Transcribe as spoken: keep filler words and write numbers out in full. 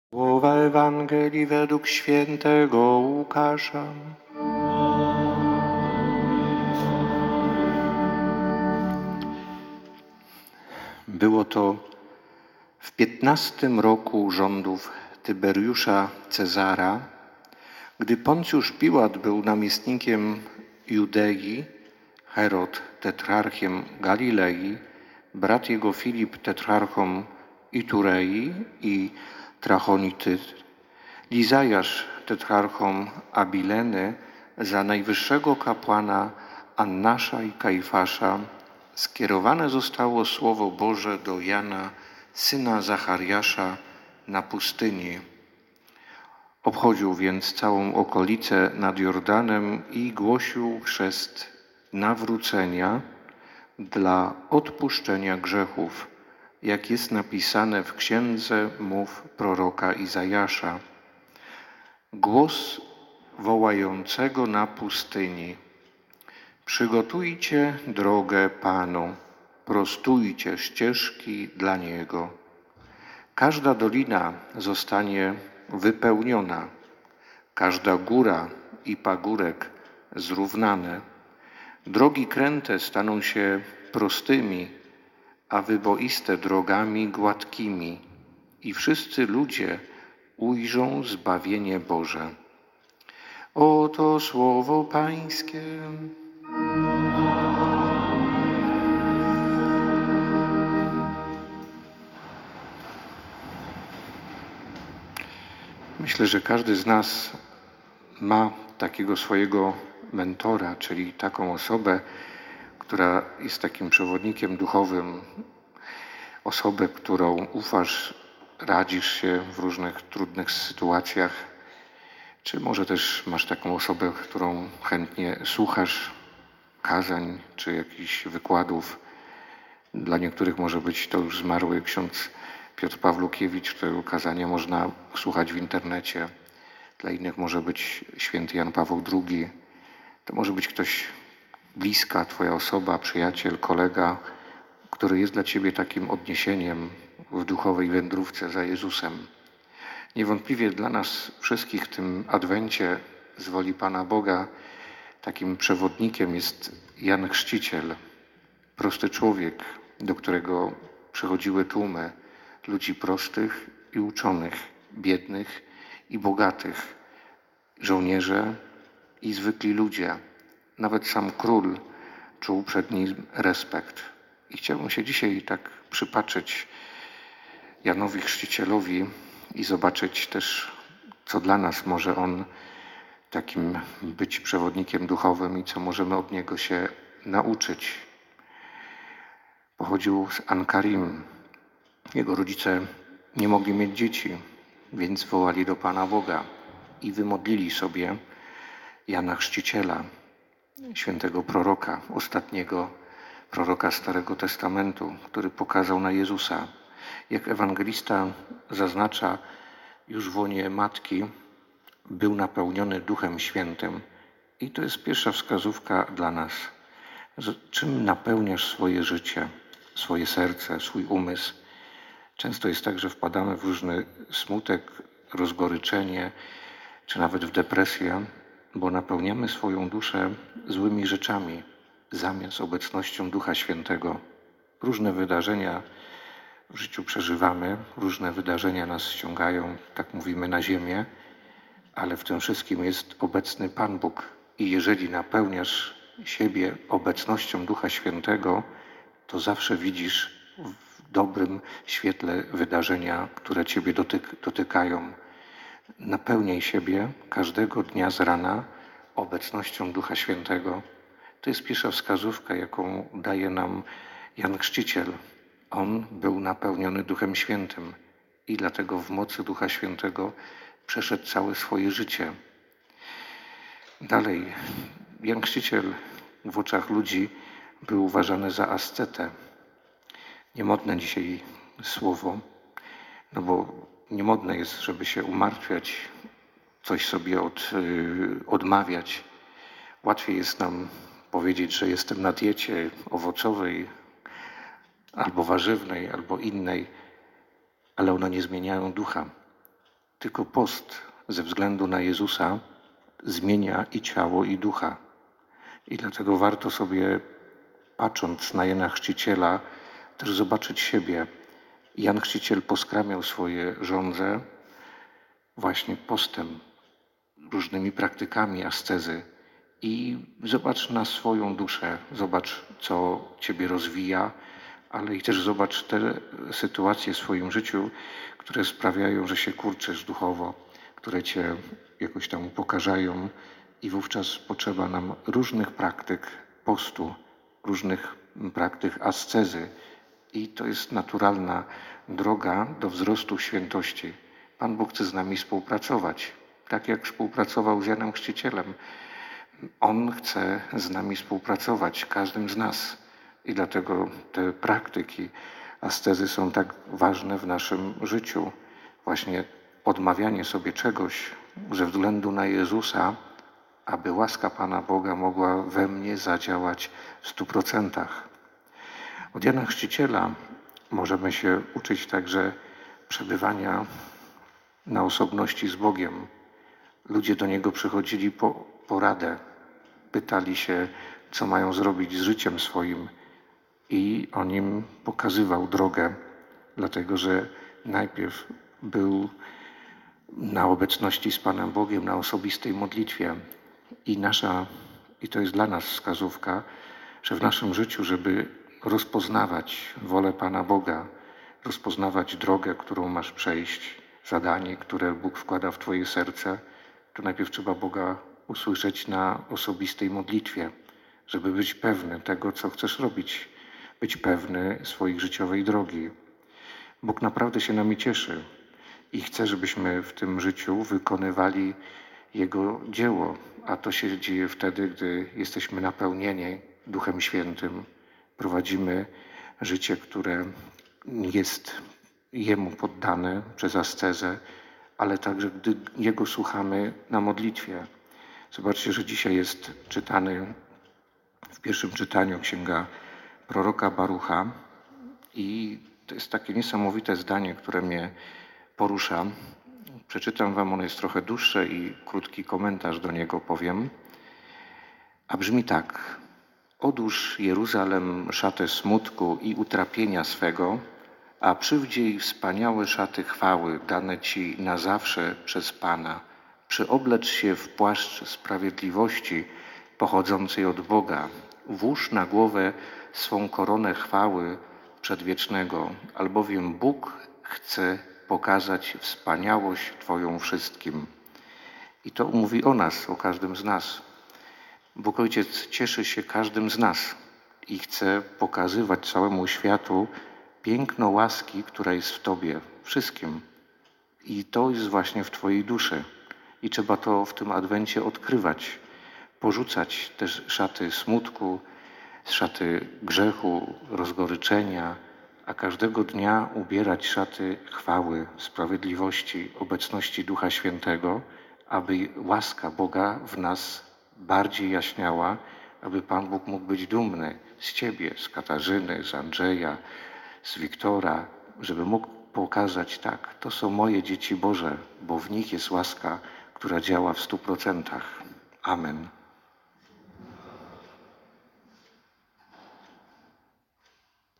Słowa Ewangelii według świętego Łukasza. Było to w piętnastym roku rządów Tyberiusza Cezara, gdy Poncjusz Piłat był namiestnikiem Judei, Herod tetrarchiem Galilei, brat jego Filip tetrarchą Iturei i Trachonity, Lizajasz tetrarchą Abileny, za najwyższego kapłana Annasza i Kajfasza skierowane zostało Słowo Boże do Jana, syna Zachariasza, na pustyni. Obchodził więc całą okolicę nad Jordanem i głosił chrzest nawrócenia dla odpuszczenia grzechów, jak jest napisane w księdze mów proroka Izajasza. Głos wołającego na pustyni: przygotujcie drogę Panu, prostujcie ścieżki dla Niego. Każda dolina zostanie wypełniona, każda góra i pagórek zrównane. Drogi kręte staną się prostymi, a wyboiste drogami gładkimi, i wszyscy ludzie ujrzą zbawienie Boże. Oto słowo Pańskie. Myślę, że każdy z nas ma takiego swojego mentora, czyli taką osobę, która jest takim przewodnikiem duchowym, osobę, którą ufasz, radzisz się w różnych trudnych sytuacjach, czy może też masz taką osobę, którą chętnie słuchasz kazań czy jakichś wykładów. Dla niektórych może być to już zmarły ksiądz Piotr Pawlukiewicz, którego kazania można słuchać w internecie. Dla innych może być święty Jan Paweł drugi. To może być ktoś bliska, twoja osoba, przyjaciel, kolega, który jest dla ciebie takim odniesieniem w duchowej wędrówce za Jezusem. Niewątpliwie dla nas wszystkich w tym Adwencie z woli Pana Boga takim przewodnikiem jest Jan Chrzciciel, prosty człowiek, do którego przychodziły tłumy ludzi prostych i uczonych, biednych i bogatych, żołnierze i zwykli ludzie. Nawet sam król czuł przed nim respekt. I chciałbym się dzisiaj tak przypatrzeć Janowi Chrzcicielowi i zobaczyć też, co dla nas może on takim być przewodnikiem duchowym i co możemy od niego się nauczyć. Pochodził z Ankarim. Jego rodzice nie mogli mieć dzieci, więc wołali do Pana Boga i wymodlili sobie Jana Chrzciciela, świętego proroka, ostatniego proroka Starego Testamentu, który pokazał na Jezusa. Jak ewangelista zaznacza, już w łonie matki był napełniony Duchem Świętym. I to jest pierwsza wskazówka dla nas. Czym napełniasz swoje życie, swoje serce, swój umysł? Często jest tak, że wpadamy w różny smutek, rozgoryczenie, czy nawet w depresję, bo napełniamy swoją duszę złymi rzeczami, zamiast obecnością Ducha Świętego. Różne wydarzenia w życiu przeżywamy, różne wydarzenia nas ściągają, tak mówimy, na ziemię, ale w tym wszystkim jest obecny Pan Bóg. I jeżeli napełniasz siebie obecnością Ducha Świętego, to zawsze widzisz w dobrym świetle wydarzenia, które ciebie dotyk- dotykają. Napełniaj siebie każdego dnia z rana obecnością Ducha Świętego. To jest pierwsza wskazówka, jaką daje nam Jan Chrzciciel. On był napełniony Duchem Świętym i dlatego w mocy Ducha Świętego przeszedł całe swoje życie. Dalej, Jan Chrzciciel w oczach ludzi był uważany za ascetę. Niemodne dzisiaj słowo, no bo niemodne jest, żeby się umartwiać, coś sobie od, yy, odmawiać. Łatwiej jest nam powiedzieć, że jestem na diecie owocowej, albo warzywnej, albo innej, ale one nie zmieniają ducha. Tylko post ze względu na Jezusa zmienia i ciało, i ducha. I dlatego warto sobie, patrząc na Jana Chrzciciela, też zobaczyć siebie. Jan Chrzciciel poskramiał swoje żądze właśnie postem, różnymi praktykami ascezy. I zobacz na swoją duszę, zobacz, co ciebie rozwija, ale i też zobacz te sytuacje w swoim życiu, które sprawiają, że się kurczysz duchowo, które cię jakoś tam upokarzają i wówczas potrzeba nam różnych praktyk postu, różnych praktyk ascezy i to jest naturalna droga do wzrostu w świętości. Pan Bóg chce z nami współpracować, tak jak współpracował z Janem Chrzcicielem. On chce z nami współpracować, każdym z nas. I dlatego te praktyki ascezy są tak ważne w naszym życiu. Właśnie odmawianie sobie czegoś ze względu na Jezusa, aby łaska Pana Boga mogła we mnie zadziałać w stu procentach. Od Jana Chrzciciela możemy się uczyć także przebywania na osobności z Bogiem. Ludzie do Niego przychodzili po poradę, pytali się, co mają zrobić z życiem swoim i On im pokazywał drogę, dlatego że najpierw był na obecności z Panem Bogiem, na osobistej modlitwie i nasza, i to jest dla nas wskazówka, że w naszym życiu, żeby rozpoznawać wolę Pana Boga, rozpoznawać drogę, którą masz przejść, zadanie, które Bóg wkłada w twoje serce, to najpierw trzeba Boga usłyszeć na osobistej modlitwie, żeby być pewny tego, co chcesz robić, być pewny swojej życiowej drogi. Bóg naprawdę się nami cieszy i chce, żebyśmy w tym życiu wykonywali Jego dzieło, a to się dzieje wtedy, gdy jesteśmy napełnieni Duchem Świętym, prowadzimy życie, które jest Jemu poddane przez ascezę, ale także gdy Jego słuchamy na modlitwie. Zobaczcie, że dzisiaj jest czytany w pierwszym czytaniu księga proroka Barucha i to jest takie niesamowite zdanie, które mnie porusza. Przeczytam wam, ono jest trochę dłuższe i krótki komentarz do niego powiem. A brzmi tak. Odłóż Jeruzalem szatę smutku i utrapienia swego, a przywdziej wspaniałe szaty chwały dane ci na zawsze przez Pana. Przyoblecz się w płaszcz sprawiedliwości pochodzącej od Boga. Włóż na głowę swą koronę chwały przedwiecznego, albowiem Bóg chce pokazać wspaniałość Twoją wszystkim. I to mówi o nas, o każdym z nas. Bóg Ojciec cieszy się każdym z nas i chce pokazywać całemu światu piękno łaski, która jest w Tobie, wszystkim. I to jest właśnie w Twojej duszy. I trzeba to w tym Adwencie odkrywać, porzucać też szaty smutku, szaty grzechu, rozgoryczenia, a każdego dnia ubierać szaty chwały, sprawiedliwości, obecności Ducha Świętego, aby łaska Boga w nas bardziej jaśniała, aby Pan Bóg mógł być dumny z Ciebie, z Katarzyny, z Andrzeja, z Wiktora, żeby mógł pokazać tak, to są moje dzieci Boże, bo w nich jest łaska, która działa w stu procentach. Amen.